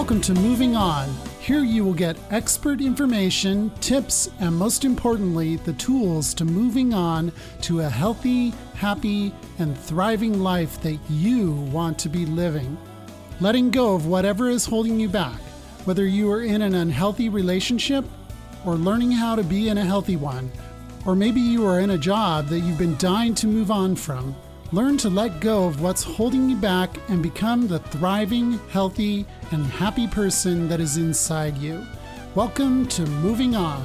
Welcome to Moving On. Here you will get expert information, tips, and most importantly, the tools to moving on to a healthy, happy, and thriving life that you want to be living. Letting go of whatever is holding you back, whether you are in an unhealthy relationship or learning how to be in a healthy one, or maybe you are in a job that you've been dying to move on from. Learn to let go of what's holding you back and become the thriving, healthy, and happy person that is inside you. Welcome to Moving On.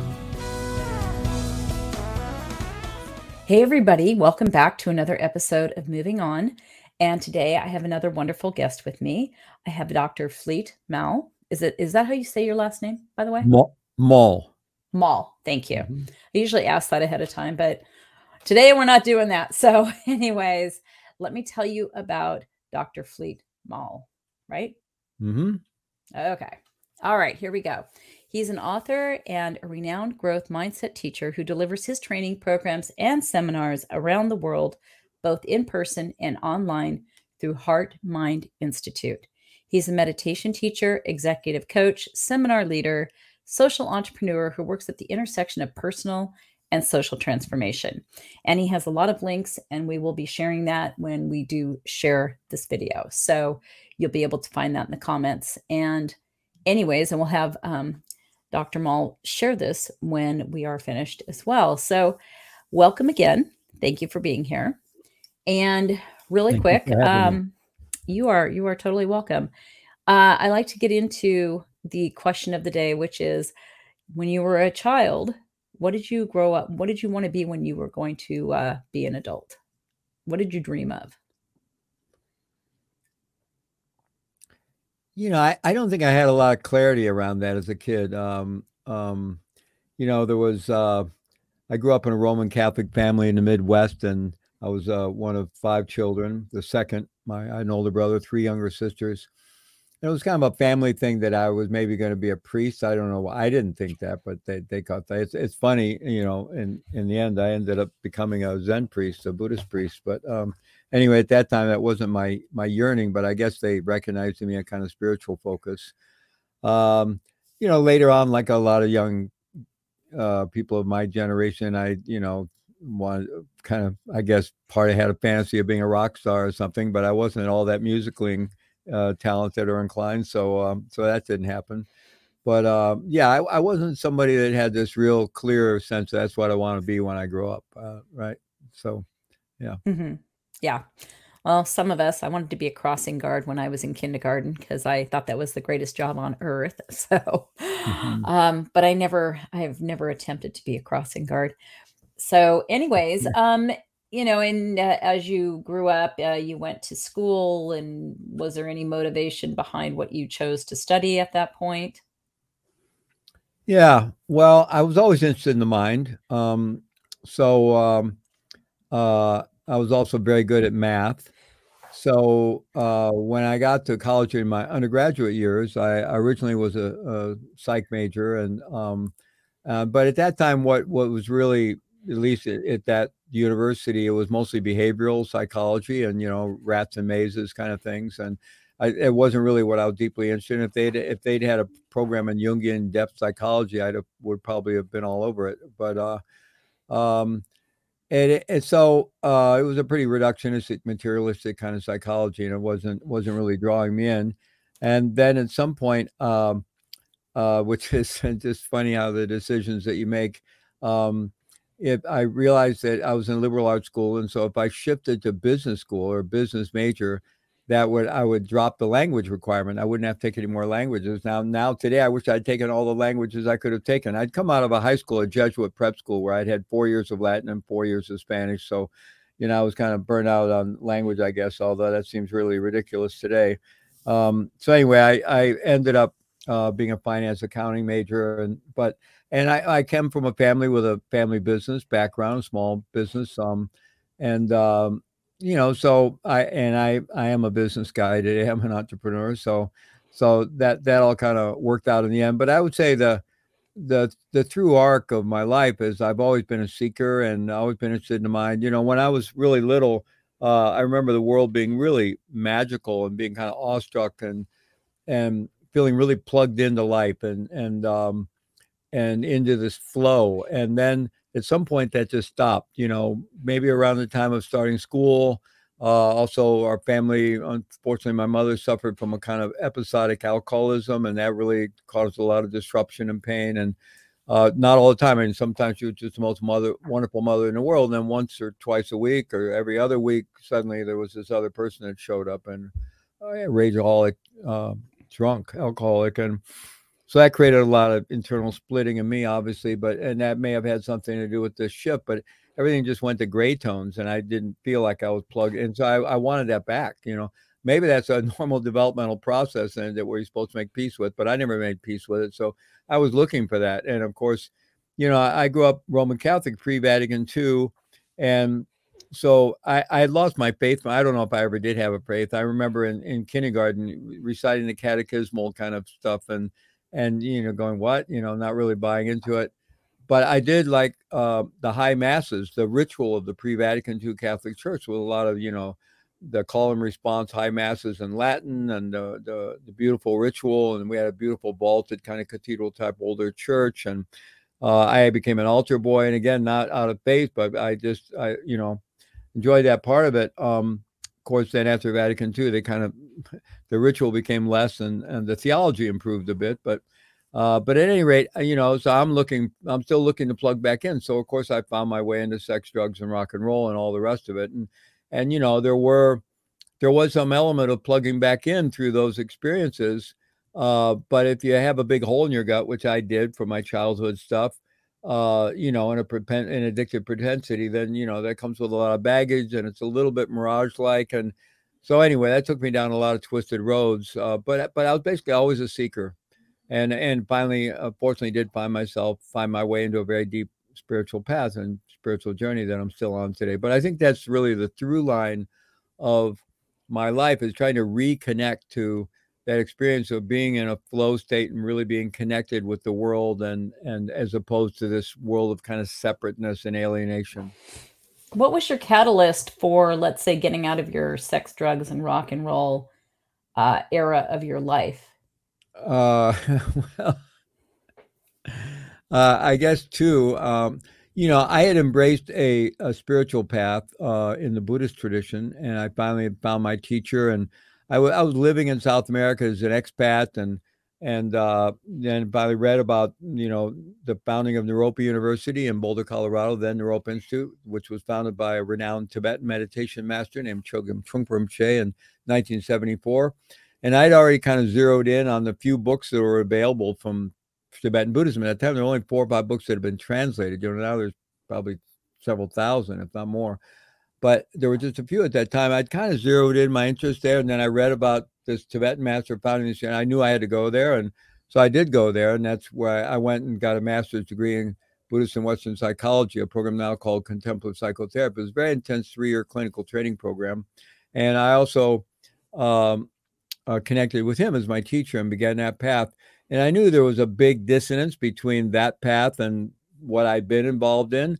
Hey everybody, welcome back to another episode of Moving On. And today I have another wonderful guest with me. I have Dr. Fleet Mall. Is that how you say your last name, by the way? Mall. Mall, thank you. I usually ask that ahead of time, but today we're not doing that. So anyways, let me tell you about Dr. Fleet Mall, right? Okay. All right, here we go. He's an author and a renowned growth mindset teacher who delivers his training programs and seminars around the world, both in person and online through Heart Mind Institute. He's a meditation teacher, executive coach, seminar leader, social entrepreneur who works at the intersection of personal and social transformation. And he has a lot of links, and we will be sharing that when we do share this video. So you'll be able to find that in the comments. And anyways, and we'll have Dr. Mall share this when we are finished as well. So welcome again. Thank you for being here. And really quick, you are totally welcome. I like to get into the question of the day, which is, when you were a child, what did you grow up? What did you want to be when you were going to be an adult? What did you dream of? You know, I don't think I had a lot of clarity around that as a kid. There was, I grew up in a Roman Catholic family in the Midwest, and I was one of 5 children, the second. I had an older brother, 3 younger sisters. It was kind of a family thing that I was maybe going to be a priest. I don't know. I didn't think that, but they thought that. It's funny, in the end, I ended up becoming a Zen priest, a Buddhist priest. But anyway, at that time, that wasn't my yearning, but I guess they recognized in me a kind of spiritual focus. Later on, like a lot of young people of my generation, I wanted kind of, I guess, part of had a fantasy of being a rock star or something, but I wasn't all that musically talented or inclined, so that didn't happen. But I wasn't somebody that had this real clear sense that's what I want to be when I grow up, right? So Yeah. Well, some of us, I wanted to be a crossing guard when I was in kindergarten because I thought that was the greatest job on earth. So, but I have never attempted to be a crossing guard. So anyways, as you grew up, you went to school, and was there any motivation behind what you chose to study at that point? Yeah, well, I was always interested in the mind. I was also very good at math. So when I got to college in my undergraduate years, I originally was a psych major, and but at that time, what was really, at least at that university, it was mostly behavioral psychology and rats and mazes kind of things, and it wasn't really what I was deeply interested in. If they'd had a program in Jungian depth psychology, would probably have been all over it. But so it was a pretty reductionistic, materialistic kind of psychology, and it wasn't really drawing me in. And then at some point, which is just funny how the decisions that you make. If I realized that I was in liberal arts school, and so if I shifted to business school or business major, I would drop the language requirement. I wouldn't have to take any more languages. Now today, I wish I'd taken all the languages I could have taken. I'd come out of a high school, a Jesuit prep school, where I'd had 4 years of Latin and 4 years of Spanish. So, I was kind of burnt out on language, I guess, although that seems really ridiculous today. So anyway, I ended up being a finance accounting major, and I came from a family with a family business background, small business, so I am a business guy today. I'm an entrepreneur, so that all kind of worked out in the end. But I would say the true arc of my life is I've always been a seeker and always been interested in the mind. When I was really little, I remember the world being really magical and being kind of awestruck and feeling really plugged into life and into this flow. And then at some point that just stopped, maybe around the time of starting school. Also, our family, unfortunately, my mother suffered from a kind of episodic alcoholism, and that really caused a lot of disruption and pain. And not all the time. I mean, sometimes she was just the most wonderful mother in the world. And then once or twice a week or every other week, suddenly there was this other person that showed up, and rageaholic, drunk, alcoholic. And so that created a lot of internal splitting in me, obviously, and that may have had something to do with this shift, but everything just went to gray tones, and I didn't feel like I was plugged in. So I wanted that back, maybe that's a normal developmental process and that we're supposed to make peace with, but I never made peace with it. So I was looking for that. And of course, I grew up Roman Catholic pre-Vatican II. And so I had lost my faith. I don't know if I ever did have a faith. I remember in kindergarten reciting the catechismal kind of stuff and going, what, not really buying into it. But I did like the high masses, the ritual of the pre-Vatican II Catholic Church, with a lot of, the call and response high masses in Latin and the beautiful ritual. And we had a beautiful vaulted kind of cathedral type older church. And I became an altar boy. And again, not out of faith, but I enjoyed that part of it. Of course, then after Vatican II, the ritual became less and the theology improved a bit. But at any rate, so I'm still looking to plug back in. So of course I found my way into sex, drugs, and rock and roll and all the rest of it. And there was some element of plugging back in through those experiences. But if you have a big hole in your gut, which I did from my childhood stuff, and an addictive propensity, then, that comes with a lot of baggage, and it's a little bit mirage-like. And so anyway, that took me down a lot of twisted roads. But I was basically always a seeker. And finally, fortunately, did find my way into a very deep spiritual path and spiritual journey that I'm still on today. But I think that's really the through line of my life, is trying to reconnect to that experience of being in a flow state and really being connected with the world, and as opposed to this world of kind of separateness and alienation. What was your catalyst for, let's say, getting out of your sex, drugs, and rock and roll era of your life? Well, I guess too, I had embraced a spiritual path in the Buddhist tradition, and I finally found my teacher. And I was living in South America as an expat, and then finally read about the founding of Naropa University in Boulder, Colorado, then Naropa Institute, which was founded by a renowned Tibetan meditation master named Chogyam Trungpa Rinpoche in 1974. And I'd already kind of zeroed in on the few books that were available from Tibetan Buddhism. At that time, there were only 4 or 5 books that had been translated. Now there's probably several thousand, if not more. But there were just a few at that time. I'd kind of zeroed in my interest there. And then I read about this Tibetan master founding this, and I knew I had to go there. And so I did go there. And that's where I went and got a master's degree in Buddhist and Western psychology, a program now called contemplative psychotherapy. It was a very intense 3-year clinical training program. And I also connected with him as my teacher and began that path. And I knew there was a big dissonance between that path and what I'd been involved in.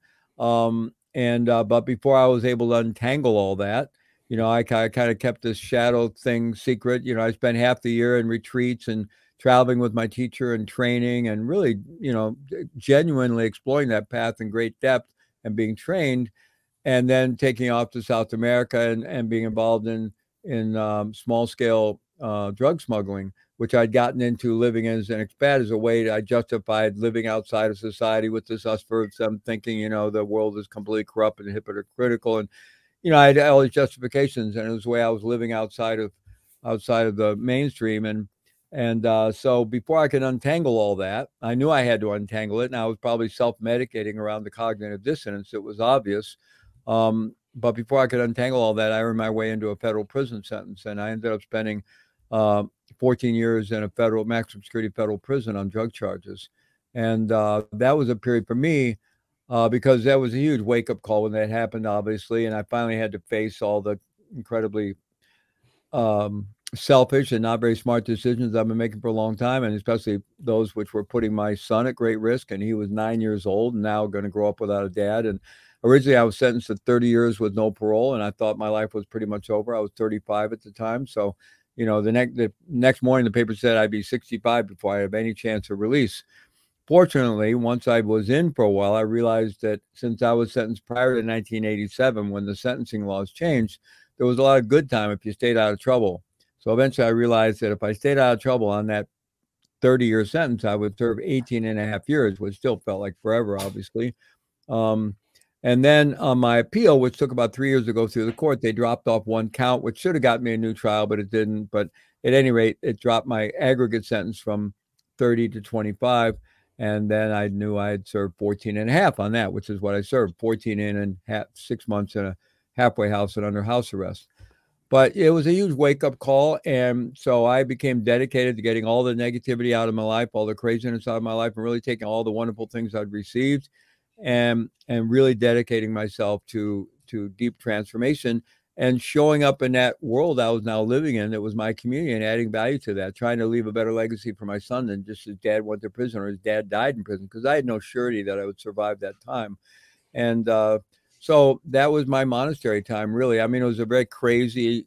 But before I was able to untangle all that, I kind of kept this shadow thing secret. I spent half the year in retreats and traveling with my teacher and training and really, genuinely exploring that path in great depth and being trained, and then taking off to South America and being involved in small scale drug smuggling, which I'd gotten into living as an expat as a way I justified living outside of society with this us versus them, thinking, the world is completely corrupt and hypocritical. And, I had all these justifications, and it was the way I was living outside of the mainstream. And so before I could untangle all that, I knew I had to untangle it. And I was probably self-medicating around the cognitive dissonance. It was obvious. But before I could untangle all that, I earned my way into a federal prison sentence. And I ended up spending 14 years in a federal maximum security federal prison on drug charges. And that was a period for me because that was a huge wake-up call when that happened, obviously. And I finally had to face all the incredibly selfish and not very smart decisions I've been making for a long time, and especially those which were putting my son at great risk. And he was 9 years old and now going to grow up without a dad. And originally I was sentenced to 30 years with no parole, and I thought my life was pretty much over. I was 35 at the time. So, the next morning, the paper said I'd be 65 before I have any chance of release. Fortunately, once I was in for a while, I realized that since I was sentenced prior to 1987, when the sentencing laws changed, there was a lot of good time if you stayed out of trouble. So eventually I realized that if I stayed out of trouble on that 30-year sentence, I would serve 18 and a half years, which still felt like forever, obviously. And then on my appeal, which took about 3 years to go through the court, they dropped off one count, which should have got me a new trial, but it didn't. But at any rate, it dropped my aggregate sentence from 30 to 25. And then I knew I had served 14 and a half on that, which is what I served, 14 in and 6 months in a halfway house and under house arrest. But it was a huge wake-up call. And so I became dedicated to getting all the negativity out of my life, all the craziness out of my life, and really taking all the wonderful things I'd received and really dedicating myself to deep transformation and showing up in that world I was now living in. It was my community and adding value to that, trying to leave a better legacy for my son than just his dad went to prison or his dad died in prison, because I had no surety that I would survive that time. And so that was my monastery time, really. I mean, it was a very crazy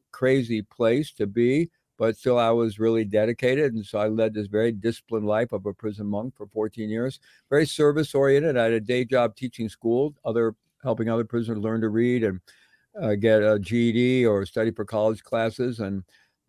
place to be, but still I was really dedicated. And so I led this very disciplined life of a prison monk for 14 years, very service oriented. I had a day job teaching school, helping other prisoners learn to read and get a GED or study for college classes, and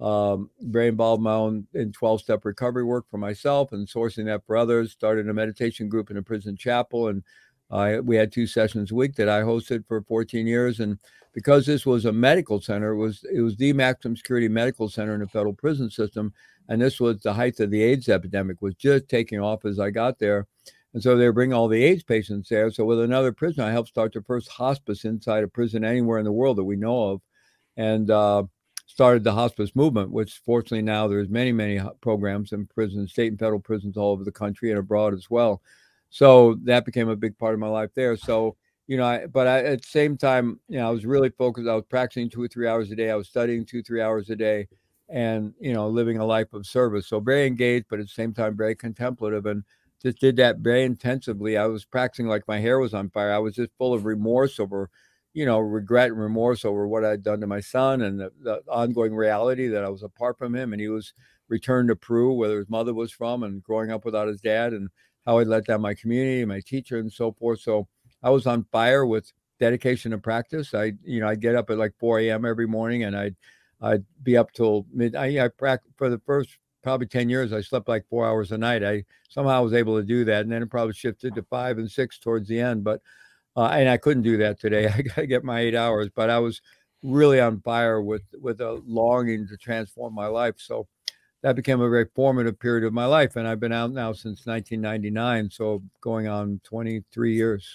very involved in my own in 12-step recovery work for myself and sourcing that for others. Started a meditation group in a prison chapel, and we had 2 sessions a week that I hosted for 14 years. And because this was a medical center, it was the maximum security medical center in the federal prison system. And this was the height of the AIDS epidemic, was just taking off as I got there. And so they were bringing all the AIDS patients there. So with another prison, I helped start the first hospice inside a prison anywhere in the world that we know of, and started the hospice movement, which fortunately now there's many, many programs in prisons, state and federal prisons all over the country and abroad as well. So that became a big part of my life there. So, at the same time, I was really focused. I was practicing 2 or 3 hours a day. I was studying 2 or 3 hours a day, and, living a life of service. So very engaged, but at the same time, very contemplative, and just did that very intensively. I was practicing like my hair was on fire. I was just full of remorse over, regret and remorse over what I'd done to my son, and the ongoing reality that I was apart from him, and he was returned to Peru, where his mother was from, and growing up without his dad, and how I'd let down my community, my teacher, and so forth. So I was on fire with dedication and practice. I'd get up at like 4 a.m. every morning, and I'd be up till midnight. I practiced for the first probably 10 years. I slept like 4 hours a night. I somehow was able to do that. And then it probably shifted to 5 and 6 towards the end. But, and I couldn't do that today. I got to get my 8 hours, but I was really on fire with a longing to transform my life. So that became a very formative period of my life. And I've been out now since 1999. So going on 23 years.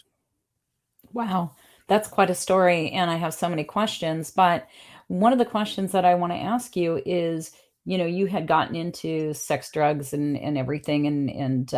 Wow. That's quite a story. And I have so many questions, but one of the questions that I want to ask you is, you had gotten into sex, drugs, and everything, and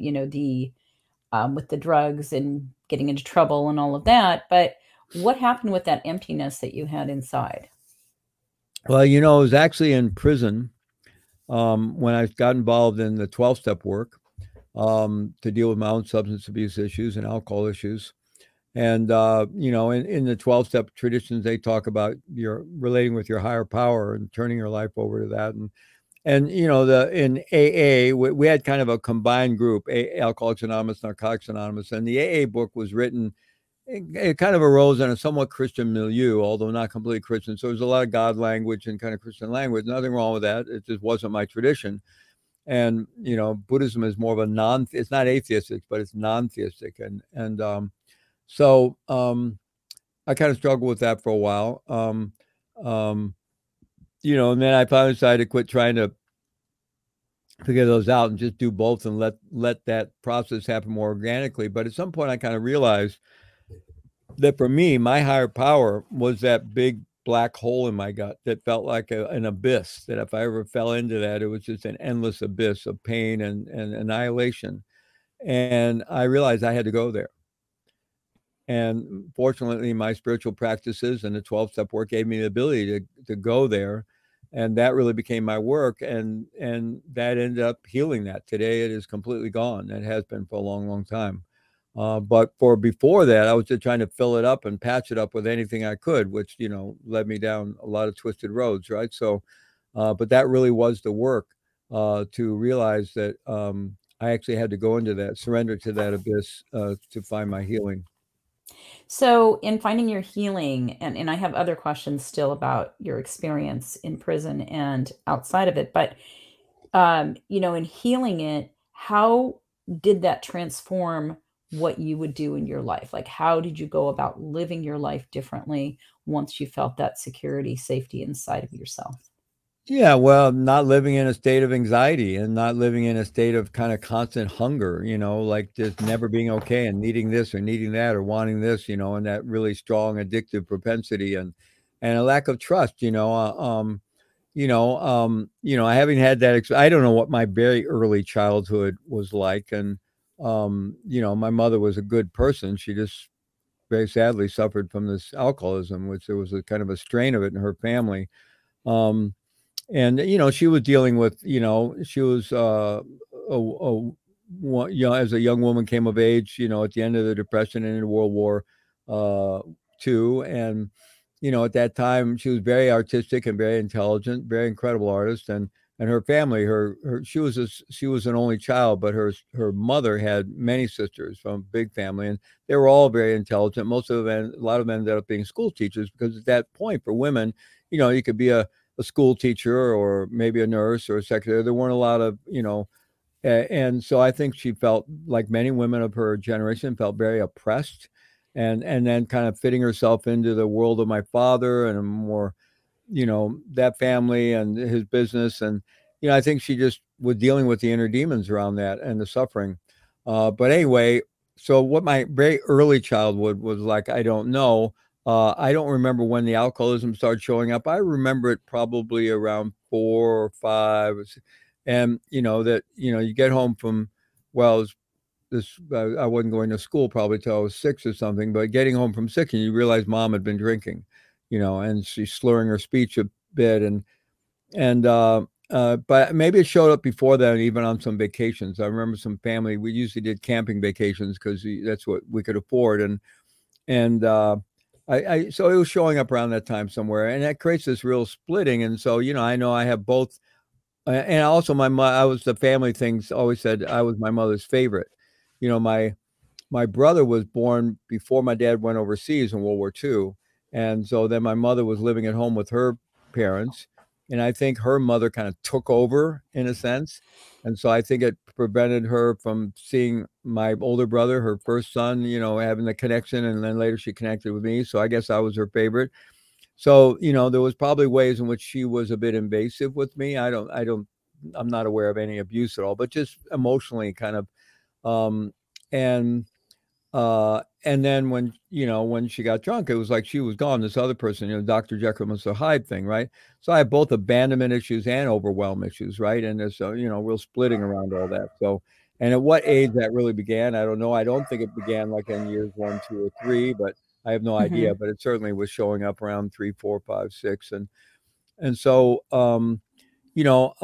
with the drugs and getting into trouble and all of that. But what happened with that emptiness that you had inside? Well, it was actually in prison when I got involved in the 12-step work to deal with my own substance abuse issues and alcohol issues. And, in the 12-step traditions, they talk about your relating with your higher power and turning your life over to that. And in AA, we had kind of a combined group, Alcoholics Anonymous, Narcotics Anonymous. And the AA book was written, it kind of arose in a somewhat Christian milieu, although not completely Christian. So there's a lot of God language and kind of Christian language. Nothing wrong with that. It just wasn't my tradition. And, Buddhism is more of it's not atheistic, but it's non-theistic. So I kind of struggled with that for a while. And then I finally decided to quit trying to figure those out and just do both and let that process happen more organically. But at some point I kind of realized that for me, my higher power was that big black hole in my gut that felt like an abyss, that if I ever fell into that, it was just an endless abyss of pain and annihilation. And I realized I had to go there. And fortunately, my spiritual practices and the 12-step work gave me the ability to go there. And that really became my work. And that ended up healing that. Today, it is completely gone. It has been for a long, long time. But before that, I was just trying to fill it up and patch it up with anything I could, which, led me down a lot of twisted roads, right? So But that really was the work to realize that I actually had to go into that, surrender to that abyss to find my healing. So, in finding your healing, and I have other questions still about your experience in prison and outside of it, but in healing it, how did that transform what you would do in your life? Like, how did you go about living your life differently once you felt that security, safety inside of yourself? Yeah, well, not living in a state of anxiety and not living in a state of kind of constant hunger, like just never being okay and needing this or needing that or wanting this, and that really strong addictive propensity and a lack of trust, I haven't had that. I don't know what my very early childhood was like, and my mother was a good person. She just very sadly suffered from this alcoholism, which there was a kind of a strain of it in her family. Um, and she was dealing with she was as a young woman came of age at the end of the depression and in World War II. And at that time she was very artistic and very intelligent, very incredible artist. And her family, she was an only child, but her mother had many sisters from a big family, and they were all very intelligent. A lot of them ended up being school teachers, because at that point for women, you could be a school teacher or maybe a nurse or a secretary. There weren't a lot of, and so I think she felt like many women of her generation, felt very oppressed, and then kind of fitting herself into the world of my father and a more, that family and his business. And, I think she just was dealing with the inner demons around that and the suffering. But anyway, so what my very early childhood was like, I don't know. I don't remember when the alcoholism started showing up. I remember it probably around 4 or 5, and that you get home from, well, it was this I wasn't going to school probably till I was 6 or something, but getting home from 6 and you realize mom had been drinking, and she's slurring her speech a bit. And but maybe it showed up before then, even on some vacations. I remember some family, we usually did camping vacations because that's what we could afford. And so it was showing up around that time somewhere, and that creates this real splitting. And so, I know I have both. And also I was, the family things always said I was my mother's favorite. My brother was born before my dad went overseas in World War II. And so then my mother was living at home with her parents. And I think her mother kind of took over in a sense. And so I think it prevented her from seeing my older brother, her first son, having the connection. And then later she connected with me. So I guess I was her favorite. So, there was probably ways in which she was a bit invasive with me. I'm not aware of any abuse at all, but just emotionally kind of, um, and and then when she got drunk, it was like she was gone. This other person, Dr. Jekyll and Mr. Hyde thing, right? So I have both abandonment issues and overwhelm issues, right? And there's real splitting around all that. So, and at what age that really began, I don't know. I don't think it began like in years 1, 2, or 3, but I have no idea. Mhm. But it certainly was showing up around 3, 4, 5, 6, and so you know,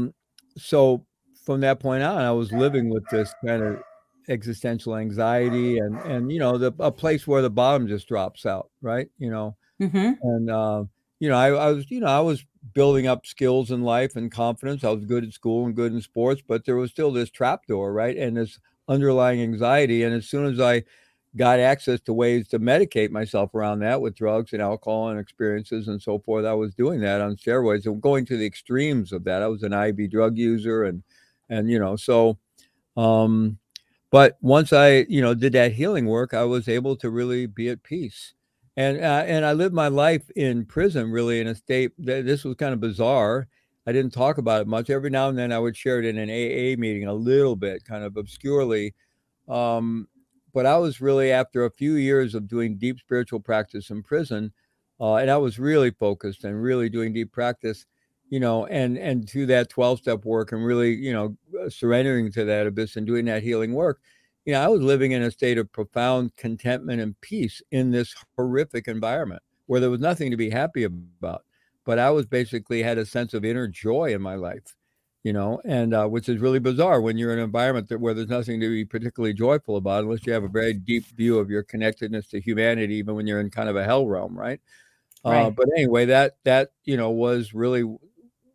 so from that point on, I was living with this kind of existential anxiety and a place where the bottom just drops out, right? Mhm. And I was building up skills in life and confidence. I was good at school and good in sports, but there was still this trapdoor, right? And this underlying anxiety. And as soon as I got access to ways to medicate myself around that with drugs and alcohol and experiences and so forth, I was doing that on steroids and going to the extremes of that. I was an IV drug user so um but once I, did that healing work, I was able to really be at peace. And I lived my life in prison really in a state that this was kind of bizarre. I didn't talk about it much. Every now and then I would share it in an AA meeting a little bit, kind of obscurely. Um, but I was really, after a few years of doing deep spiritual practice in prison, and I was really focused and really doing deep practice, and to that 12-step work and really, surrendering to that abyss and doing that healing work. I was living in a state of profound contentment and peace in this horrific environment where there was nothing to be happy about. But I was basically had a sense of inner joy in my life, and which is really bizarre when you're in an environment where there's nothing to be particularly joyful about, unless you have a very deep view of your connectedness to humanity, even when you're in kind of a hell realm, right? Right. But anyway, that was really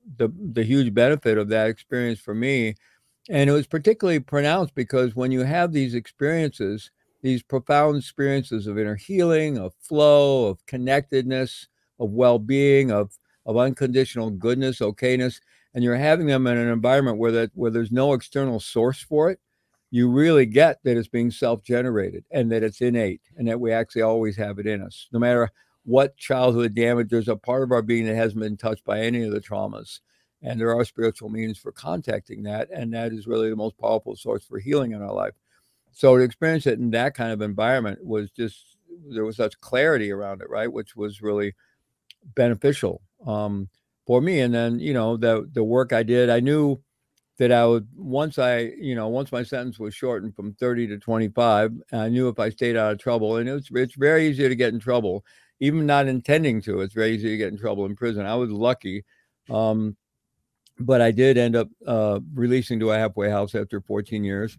the huge benefit of that experience for me. And it was particularly pronounced because when you have these experiences, these profound experiences of inner healing, of flow, of connectedness, of well-being, of unconditional goodness, okayness, and you're having them in an environment where there's no external source for it, you really get that it's being self-generated and that it's innate and that we actually always have it in us. No matter what childhood damage, there's a part of our being that hasn't been touched by any of the traumas. And there are spiritual means for contacting that. And that is really the most powerful source for healing in our life. So to experience it in that kind of environment was just, there was such clarity around it, right? Which was really beneficial for me. And then, the work I did, I knew that I would, once my sentence was shortened from 30 to 25, I knew if I stayed out of trouble, and it's very easy to get in trouble, even not intending to, it's very easy to get in trouble in prison. I was lucky. But I did end up releasing to a halfway house after 14 years.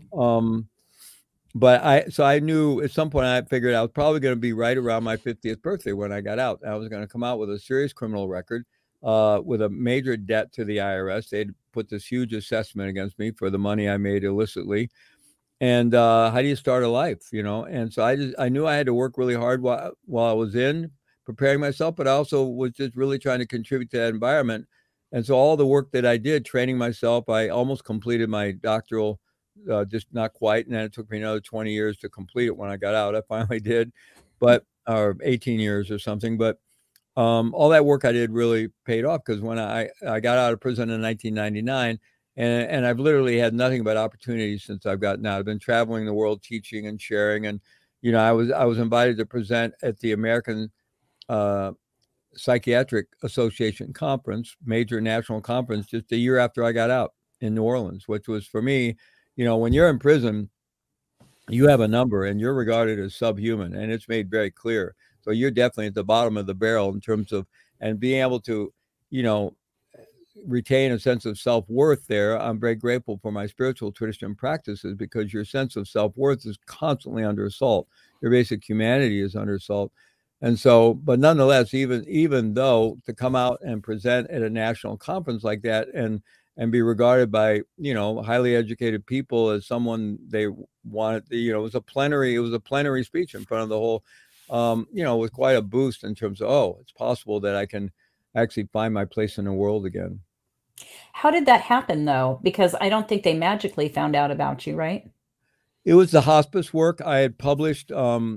But I knew at some point, I figured I was probably going to be right around my 50th birthday when I got out. I was going to come out with a serious criminal record, with a major debt to the IRS. They'd put this huge assessment against me for the money I made illicitly. And how do you start a life, And so I knew I had to work really hard while I was in preparing myself, but I also was just really trying to contribute to that environment. And so all the work that I did, training myself, I almost completed my doctoral, just not quite. And then it took me another 20 years to complete it when I got out. I finally did, or 18 years or something. But all that work I did really paid off, because when I got out of prison in 1999, and I've literally had nothing but opportunities since I've gotten out. I've been traveling the world teaching and sharing. And, I was invited to present at the American Psychiatric Association conference, major national conference, just a year after I got out in New Orleans, which was for me, when you're in prison, you have a number and you're regarded as subhuman, and it's made very clear. So you're definitely at the bottom of the barrel in terms of, and being able to, retain a sense of self-worth there. I'm very grateful for my spiritual tradition practices, because your sense of self-worth is constantly under assault. Your basic humanity is under assault. And so, but nonetheless, even though to come out and present at a national conference like that and be regarded by, highly educated people as someone they wanted, it was a plenary speech in front of the whole, with quite a boost in terms of, it's possible that I can actually find my place in the world again. How did that happen, though? Because I don't think they magically found out about you, right? It was the hospice work. I had published,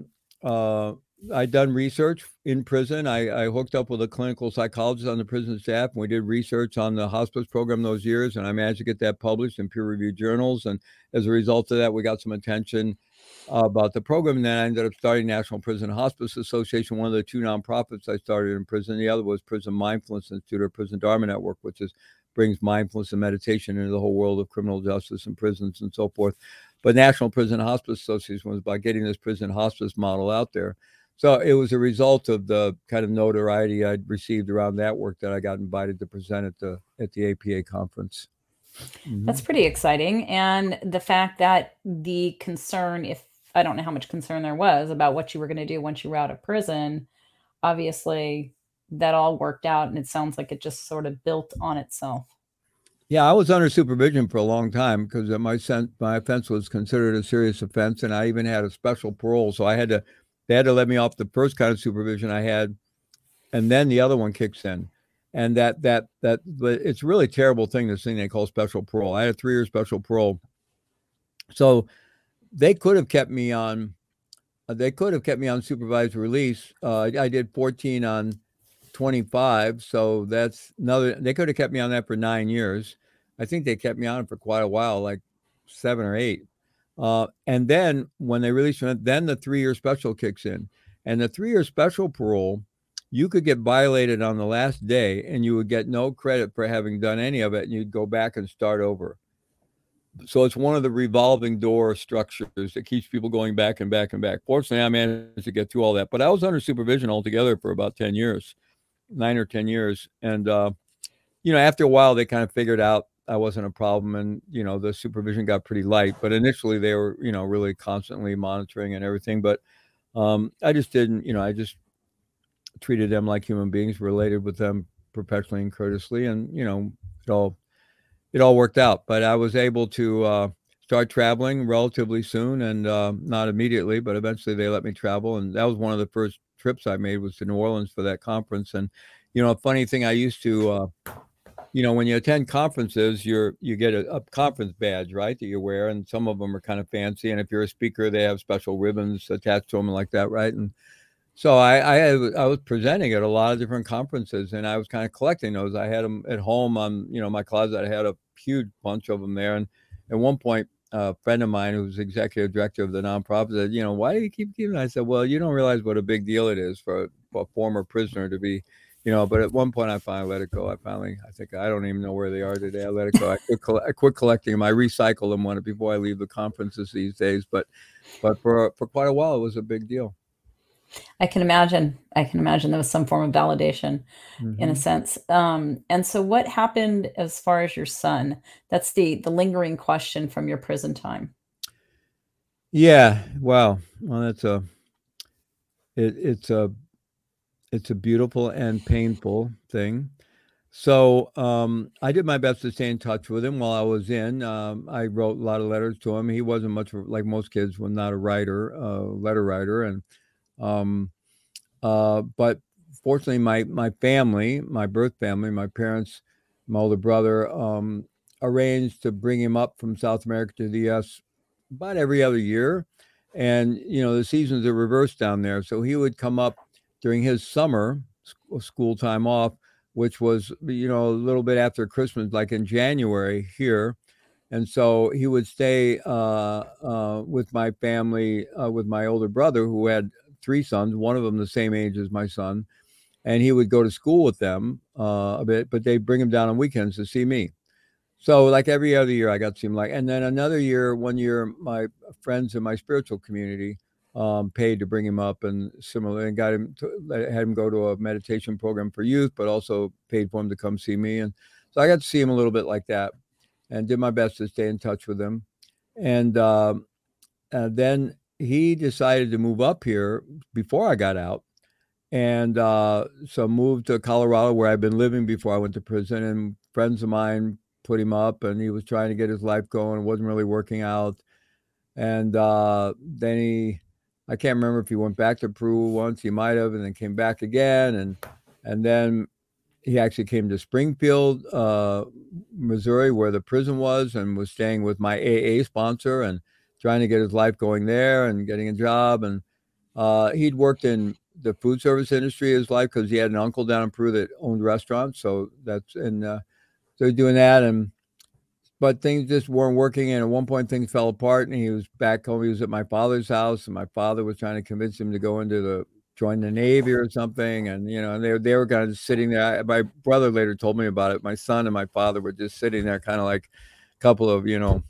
I'd done research in prison. I hooked up with a clinical psychologist on the prison staff, and we did research on the hospice program those years, and I managed to get that published in peer-reviewed journals. And as a result of that, we got some attention about the program. And then I ended up starting National Prison Hospice Association, one of the two nonprofits I started in prison. The other was Prison Mindfulness Institute, or Prison Dharma Network, which brings mindfulness and meditation into the whole world of criminal justice and prisons and so forth. But National Prison Hospice Association was about getting this prison hospice model out there. So it was a result of the kind of notoriety I'd received around that work that I got invited to present at the APA conference. Mm-hmm. That's pretty exciting. And the fact that the concern, if I don't know how much concern there was about what you were going to do once you were out of prison, obviously that all worked out, and it sounds like it just sort of built on itself. Yeah, I was under supervision for a long time, because my offense was considered a serious offense, and I even had a special parole. So they had to let me off the first kind of supervision I had, and then the other one kicks in. And but it's a really terrible thing, this thing they call special parole. I had a 3-year special parole. So they could have kept me on supervised release. I did 14 on 25. So that's they could have kept me on that for 9 years. I think they kept me on for quite a while, like 7 or 8. And then when they released me, then the 3-year special kicks in. And the 3-year special parole, you could get violated on the last day and you would get no credit for having done any of it, and you'd go back and start over. So it's one of the revolving door structures that keeps people going back and back and back. Fortunately, I managed to get through all that, but I was under supervision altogether for about 10 years, 9 or 10 years. And, after a while, they kind of figured out I wasn't a problem, and, the supervision got pretty light, but initially they were, really constantly monitoring and everything. But I just didn't, I just treated them like human beings, related with them professionally and courteously, and it all worked out. But I was able to start traveling relatively soon, and not immediately, but eventually they let me travel, and that was one of the first trips I made was to New Orleans for that conference. And a funny thing, I used to when you attend conferences, you get a conference badge, right, that you wear, and some of them are kind of fancy. And if you're a speaker, they have special ribbons attached to them like that, right? And so I was presenting at a lot of different conferences, and I was kind of collecting those. I had them at home on my closet. I had a huge bunch of them there, and at one point, a friend of mine who was executive director of the nonprofit said, "Why do you keep keeping?" I said, "Well, you don't realize what a big deal it is for a former prisoner to be." But at one point I finally let it go. I think I don't even know where they are today. I let it go. I quit collecting them. I recycle them before I leave the conferences these days. But for quite a while, it was a big deal. I can imagine there was some form of validation in a sense. And so what happened as far as your son? That's the lingering question from your prison time. Yeah. Wow. Well, it's a beautiful and painful thing. So I did my best to stay in touch with him while I was in. I wrote a lot of letters to him. He wasn't much like most kids, was not a writer, letter writer, and but fortunately, my family, my birth family, my parents, my older brother, arranged to bring him up from South America to the U.S. about every other year, and the seasons are reversed down there, so he would come up during his summer school time off, which was a little bit after Christmas, like in January here. And so he would stay with my family, with my older brother, who had 3 sons, one of them the same age as my son, and he would go to school with them a bit, but they'd bring him down on weekends to see me. So like every other year I got to see him, and then one year, my friends in my spiritual community paid to bring him up, and similarly, and had him go to a meditation program for youth, but also paid for him to come see me. And so I got to see him a little bit like that, and did my best to stay in touch with him. And then he decided to move up here before I got out. And so moved to Colorado, where I'd been living before I went to prison. And friends of mine put him up, and he was trying to get his life going. It wasn't really working out. And then I can't remember if he went back to Peru once. He might have, and then came back again. And then he actually came to Springfield, Missouri, where the prison was, and was staying with my AA sponsor and trying to get his life going there and getting a job. And he'd worked in the food service industry his life because he had an uncle down in Peru that owned restaurants. So so doing that, but things just weren't working. And at one point things fell apart, and he was back home. He was at my father's house, and my father was trying to convince him to go join the Navy or something. And, and they were kind of sitting there. My brother later told me about it. My son and my father were just sitting there kind of like a couple of,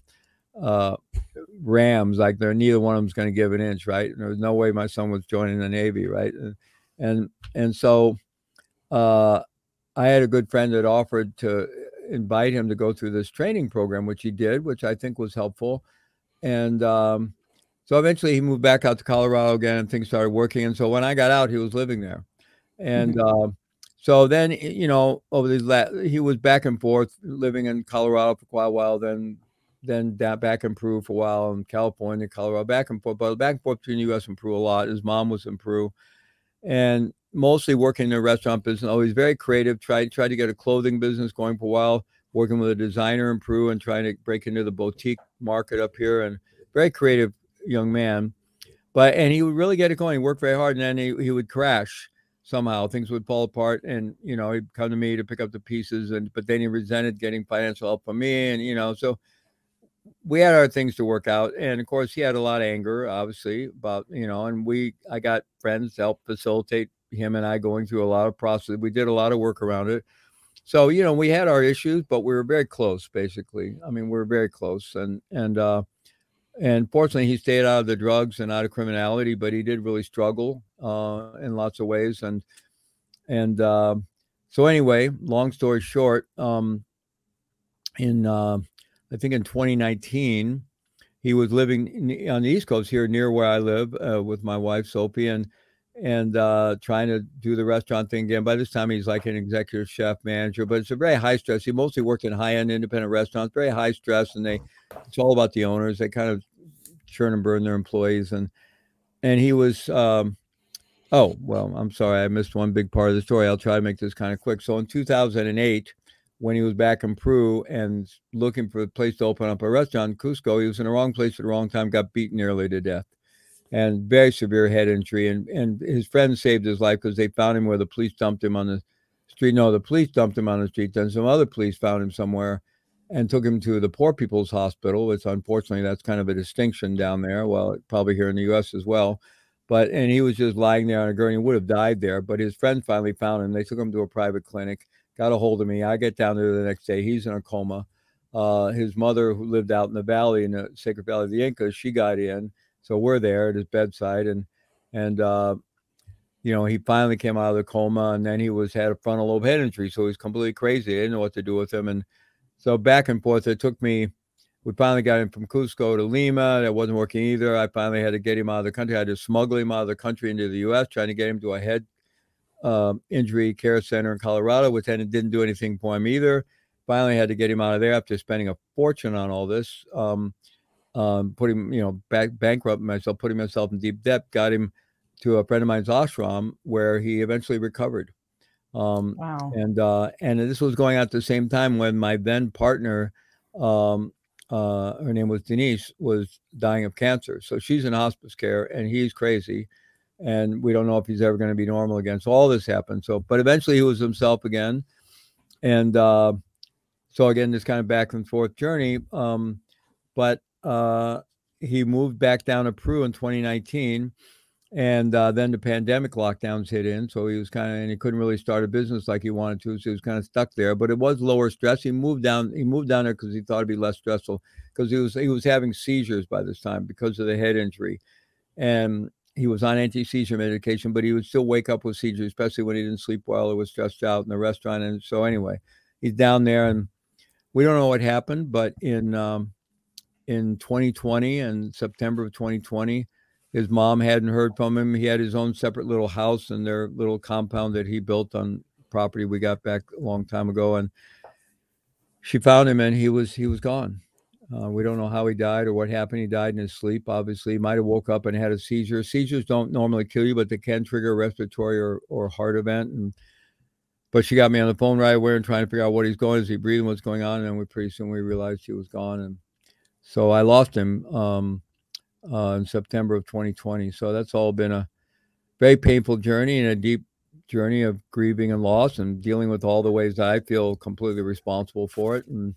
rams, like neither one of them's going to give an inch, right? And there was no way my son was joining the Navy, right? And so I had a good friend that offered to invite him to go through this training program, which he did, which I think was helpful. And so eventually he moved back out to Colorado again, and things started working. And so when I got out, he was living there. And so then, he was back and forth, living in Colorado for quite a while, then down back in Peru for a while, in California, Colorado, back and forth between the U.S. and Peru a lot. His mom was in Peru, and mostly working in the restaurant business. Always very creative. Tried to get a clothing business going for a while, working with a designer in Peru and trying to break into the boutique market up here. And very creative young man, and he would really get it going. He worked very hard, and then he would crash somehow. Things would fall apart, and he'd come to me to pick up the pieces, but then he resented getting financial help from me, and so we had our things to work out. And of course he had a lot of anger, obviously, about and I got friends to help facilitate him and I going through a lot of process. We did a lot of work around it. So we had our issues, but we were very close, basically. I mean, we were very close, and fortunately he stayed out of the drugs and out of criminality, but he did really struggle in lots of ways. And so anyway, long story short, I think in 2019, he was living on the East Coast here near where I live with my wife, Sophie. And trying to do the restaurant thing again. By this time, he's like an executive chef manager, but it's a very high stress. He mostly worked in high end independent restaurants, very high stress, and it's all about the owners. They kind of churn and burn their employees, and he was. Oh, well, I'm sorry, I missed one big part of the story. I'll try to make this kind of quick. So in 2008, when he was back in Peru and looking for a place to open up a restaurant in Cusco, he was in the wrong place at the wrong time, got beaten nearly to death, and very severe head injury. And his friends saved his life because they found him where the police dumped him on the street. No, the police dumped him on the street. Then some other police found him somewhere and took him to the Poor People's Hospital, which unfortunately that's kind of a distinction down there. Well, probably here in the U.S. as well. And he was just lying there on a gurney, would have died there. But his friends finally found him. They took him to a private clinic, got a hold of me. I get down there the next day. He's in a coma. His mother, who lived out in the valley, in the Sacred Valley of the Incas, she got in. So we're there at his bedside. And he finally came out of the coma, and then he had a frontal lobe head injury. So he was completely crazy. They didn't know what to do with him. And so back and forth, it took me. We finally got him from Cusco to Lima. That wasn't working either. I finally had to get him out of the country. I had to smuggle him out of the country into the U.S., trying to get him to a head injury care center in Colorado, which then didn't do anything for him either. Finally had to get him out of there after spending a fortune on all this. Putting, bankrupting myself, putting myself in deep debt, got him to a friend of mine's ashram where he eventually recovered. Wow. And this was going on at the same time when my then partner, her name was Denise, was dying of cancer. So she's in hospice care and he's crazy. And we don't know if he's ever going to be normal again. So all this happened. But eventually he was himself again. And so again, this kind of back and forth journey. But he moved back down to Peru in 2019. And then the pandemic lockdowns hit in. So he was and he couldn't really start a business like he wanted to. So he was kind of stuck there, but it was lower stress. He moved down there because he thought it'd be less stressful, because he was having seizures by this time because of the head injury. And he was on anti-seizure medication, but he would still wake up with seizures, especially when he didn't sleep well or was stressed out in the restaurant. And so anyway, he's down there, and we don't know what happened, but in 2020 and September of 2020, his mom hadn't heard from him. He had his own separate little house in their little compound that he built on property we got back a long time ago. And she found him, and he was gone. We don't know how he died or what happened. He died in his sleep. Obviously, he might have woke up and had a seizure. Seizures don't normally kill you, but they can trigger a respiratory or heart event. But she got me on the phone right away and trying to figure out what he's going. Is he breathing? What's going on? And pretty soon we realized he was gone. And so I lost him in September of 2020. So that's all been a very painful journey and a deep journey of grieving and loss and dealing with all the ways that I feel completely responsible for it. And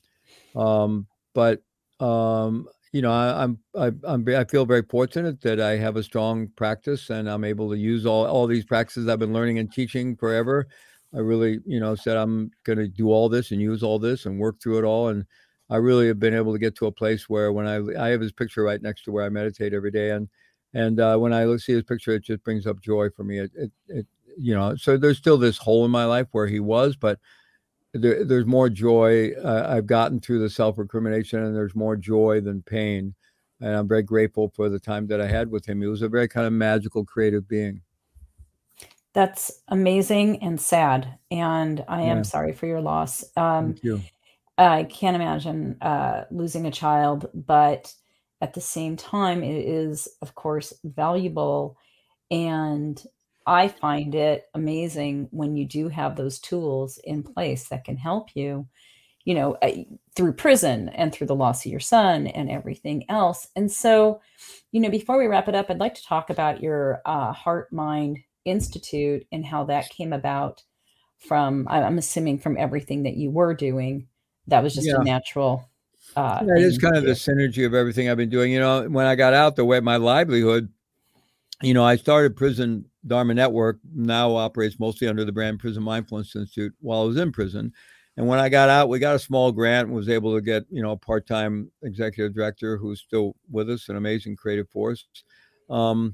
I feel very fortunate that I have a strong practice and I'm able to use all these practices I've been learning and teaching forever. I really, said I'm going to do all this and use all this and work through it all. And I really have been able to get to a place where when I have his picture right next to where I meditate every day. And when I see his picture, it just brings up joy for me. So there's still this hole in my life where he was, but there's more joy. I've gotten through the self-recrimination, and there's more joy than pain. And I'm very grateful for the time that I had with him. He was a very kind of magical, creative being. That's amazing and sad. And I am sorry for your loss. Thank you. I can't imagine losing a child, but at the same time, it is, of course, valuable. And I find it amazing when you do have those tools in place that can help you, through prison and through the loss of your son and everything else. And so, before we wrap it up, I'd like to talk about your Heart Mind Institute and how that came about from, I'm assuming, from everything that you were doing. That was just a natural. It is kind of the synergy of everything I've been doing. When I got out, my livelihood, I started Prison Dharma Network, now operates mostly under the brand Prison Mindfulness Institute, while I was in prison. And when I got out, we got a small grant and was able to get, a part-time executive director who's still with us, an amazing creative force. But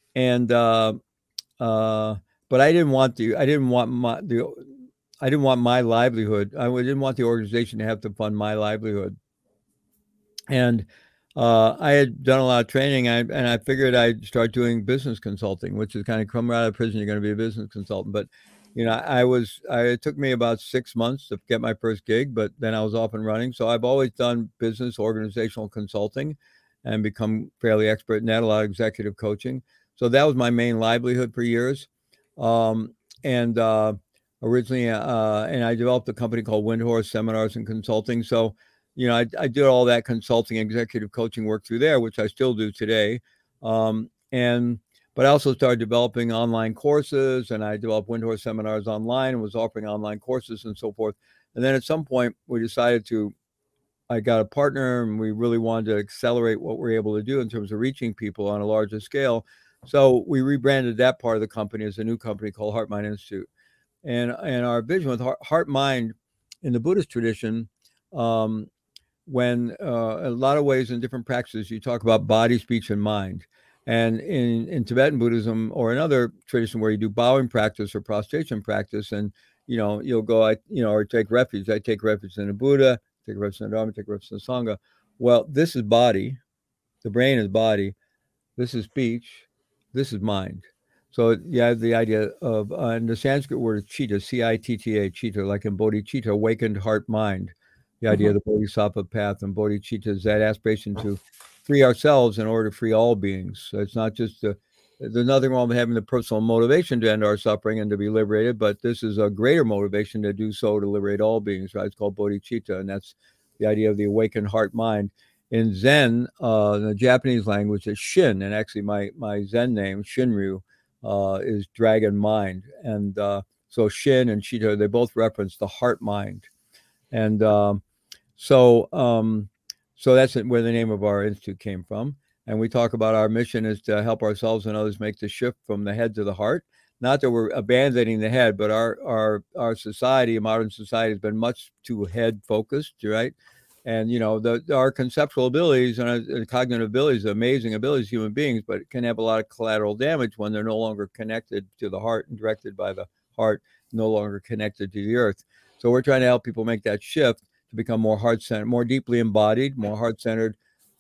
I didn't want my livelihood. I didn't want the organization to have to fund my livelihood. And I had done a lot of training, and I figured I'd start doing business consulting, which is kind of come right out of prison, you're going to be a business consultant. But it took me about 6 months to get my first gig, but then I was off and running. So I've always done business organizational consulting and become fairly expert in that, a lot of executive coaching. So that was my main livelihood for years. And originally, and I developed a company called Windhorse Seminars and Consulting. So, I did all that consulting, executive coaching work through there, which I still do today. But I also started developing online courses, and I developed Windhorse Seminars online and was offering online courses and so forth. And then at some point, I got a partner, and we really wanted to accelerate what we're able to do in terms of reaching people on a larger scale. So we rebranded that part of the company as a new company called Heart Mind Institute. And our vision with Heart Mind in the Buddhist tradition, when a lot of ways in different practices, you talk about body, speech, and mind. And in Tibetan Buddhism or another tradition where you do bowing practice or prostration practice, and you'll go, or take refuge. I take refuge in the Buddha, take refuge in the Dharma, take refuge in the Sangha. Well, this is body. The brain is body. This is speech. This is mind. So you have the idea of, and the Sanskrit word is citta, C-I-T-T-A, citta, like in bodhicitta, awakened heart mind. The idea of the bodhisattva path, and bodhicitta is that aspiration to free ourselves in order to free all beings. So it's not just there's nothing wrong with having the personal motivation to end our suffering and to be liberated, but this is a greater motivation to do so to liberate all beings, right? It's called bodhicitta, and that's the idea of the awakened heart mind. In Zen, in the Japanese language, it's Shin, and actually my Zen name, Shinryu, is dragon mind. And so Shin and Chitta, they both reference the heart mind. And so that's where the name of our institute came from. And we talk about our mission is to help ourselves and others make the shift from the head to the heart. Not that we're abandoning the head, but our society, modern society, has been much too head focused, right? And our conceptual abilities and cognitive abilities are amazing abilities, human beings, but it can have a lot of collateral damage when they're no longer connected to the heart and directed by the heart, no longer connected to the earth. So we're trying to help people make that shift to become more heart-centered, more deeply embodied, more heart-centered,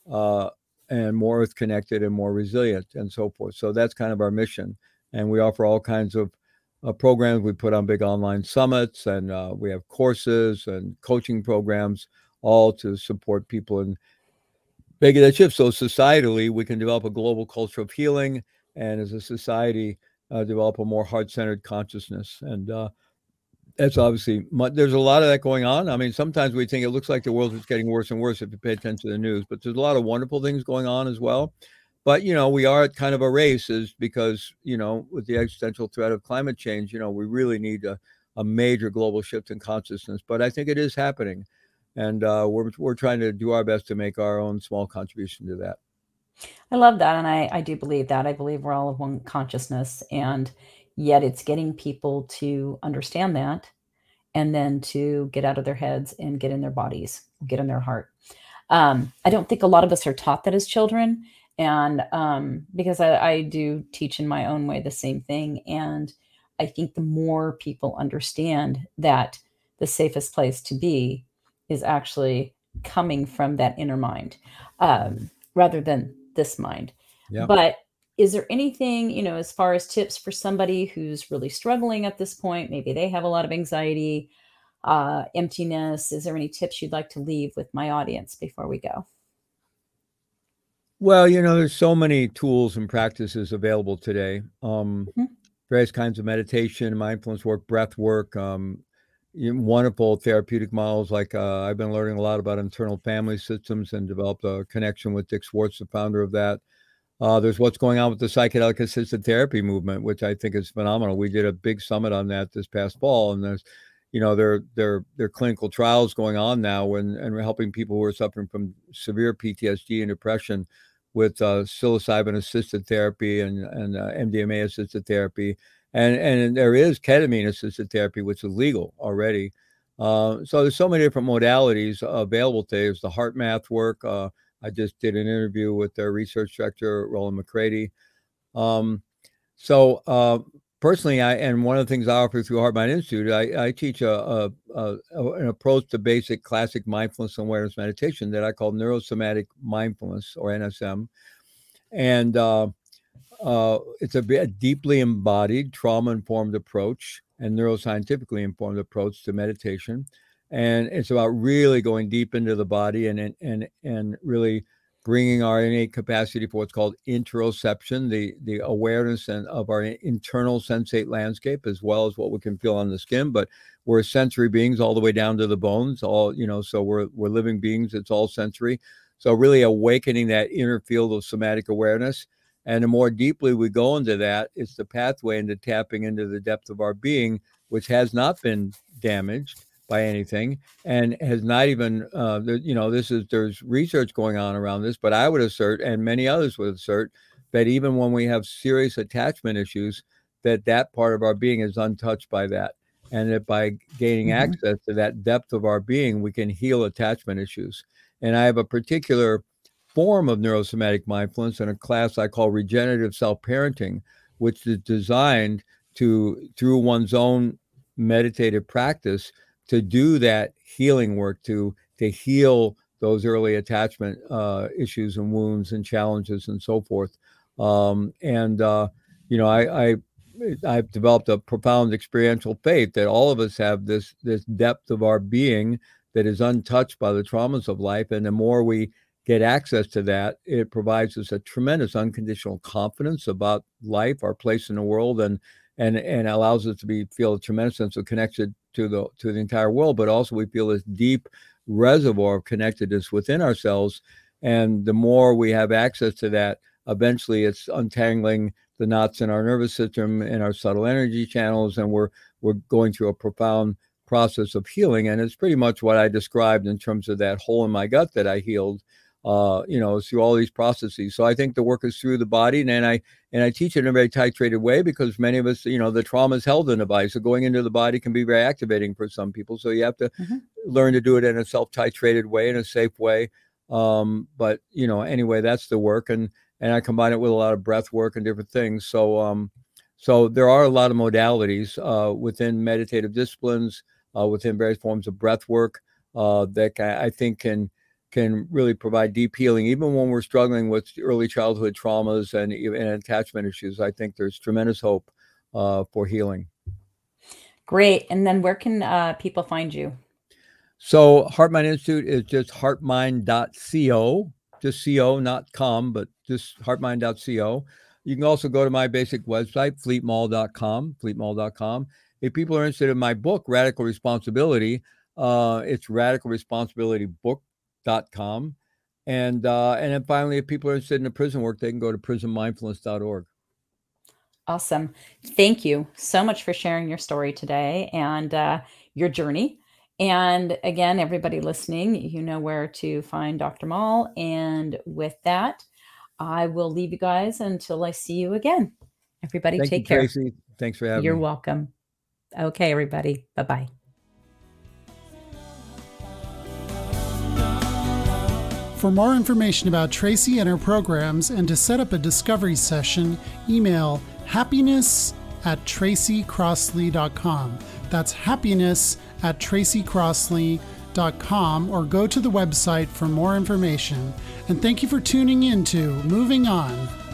and more earth-connected and more resilient, and so forth. So that's kind of our mission. And we offer all kinds of programs. We put on big online summits, and we have courses and coaching programs, all to support people in making that shift. So societally, we can develop a global culture of healing, and as a society, develop a more heart-centered consciousness. And that's obviously, there's a lot of that going on. I mean, sometimes we think it looks like the world is getting worse and worse if you pay attention to the news, but there's a lot of wonderful things going on as well. But, we are at kind of a race, is because, with the existential threat of climate change, we really need a major global shift in consciousness. But I think it is happening. And we're trying to do our best to make our own small contribution to that. I love that. And I do believe that. I believe we're all of one consciousness. And yet it's getting people to understand that, and then to get out of their heads and get in their bodies, get in their heart. I don't think a lot of us are taught that as children. And because I do teach in my own way the same thing. And I think the more people understand that the safest place to be is actually coming from that inner mind, rather than this mind. Yeah. But is there anything, as far as tips for somebody who's really struggling at this point? Maybe they have a lot of anxiety, emptiness. Is there any tips you'd like to leave with my audience before we go? Well, there's so many tools and practices available today. Various kinds of meditation, mindfulness work, breath work, wonderful therapeutic models. Like I've been learning a lot about internal family systems and developed a connection with Dick Schwartz, the founder of that. There's what's going on with the psychedelic assisted therapy movement, which I think is phenomenal. We did a big summit on that this past fall, and there's, there are clinical trials going on now, and we're helping people who are suffering from severe PTSD and depression with psilocybin assisted therapy and MDMA assisted therapy. And there is ketamine assisted therapy, which is legal already. So there's so many different modalities available today. There's the heart math work. I just did an interview with their research director, Roland McCready. personally, and one of the things I offer through Heart Mind Institute, I teach an approach to basic classic mindfulness and awareness meditation that I call neurosomatic mindfulness, or NSM. And it's a deeply embodied, trauma-informed approach and neuroscientifically informed approach to meditation. And it's about really going deep into the body and really bringing our innate capacity for what's called interoception, the awareness of our internal sensate landscape, as well as what we can feel on the skin. But we're sensory beings all the way down to the bones, so we're living beings. It's all sensory. So really awakening that inner field of somatic awareness. And the more deeply we go into that, it's the pathway into tapping into the depth of our being, which has not been damaged by anything, and has not even, there's research going on around this, but I would assert, and many others would assert, that even when we have serious attachment issues, that part of our being is untouched by that. And that by gaining access to that depth of our being, we can heal attachment issues. And I have a particular form of neurosomatic mindfulness in a class I call regenerative self-parenting, which is designed through one's own meditative practice, to do that healing work, to heal those early attachment issues and wounds and challenges and so forth. I've developed a profound experiential faith that all of us have this depth of our being that is untouched by the traumas of life. And the more we get access to that, it provides us a tremendous unconditional confidence about life, our place in the world, and allows us to feel a tremendous sense of connection to the entire world. But also we feel this deep reservoir of connectedness within ourselves. And the more we have access to that, eventually it's untangling the knots in our nervous system and our subtle energy channels, and we're going through a profound process of healing. And it's pretty much what I described in terms of that hole in my gut that I healed, through all these processes. So I think the work is through the body, and I teach it in a very titrated way, because many of us, the trauma is held in the body. So going into the body can be very activating for some people. So you have to learn to do it in a self-titrated way, in a safe way. But anyway, that's the work. And I combine it with a lot of breath work and different things. So there are a lot of modalities within meditative disciplines, within various forms of breath work that I think can really provide deep healing, even when we're struggling with early childhood traumas and attachment issues. I think there's tremendous hope for healing. Great. And then where can people find you? So Heart Mind Institute is just heartmind.co, just co, not com, but just heartmind.co. You can also go to my basic website, fleetmall.com. If people are interested in my book, Radical Responsibility, it's radicalresponsibilitybook.com. And then finally, if people are interested in the prison work, they can go to prisonmindfulness.org. Awesome. Thank you so much for sharing your story today and your journey. And again, everybody listening, you know where to find Dr. Mal. And with that, I will leave you guys until I see you again. Everybody, take care. Tracy. Thanks for having me. You're welcome. Okay, everybody. Bye-bye. For more information about Tracy and her programs, and to set up a discovery session, email happiness@tracycrossley.com. That's happiness@tracycrossley.com, or go to the website for more information. And thank you for tuning in to Moving On.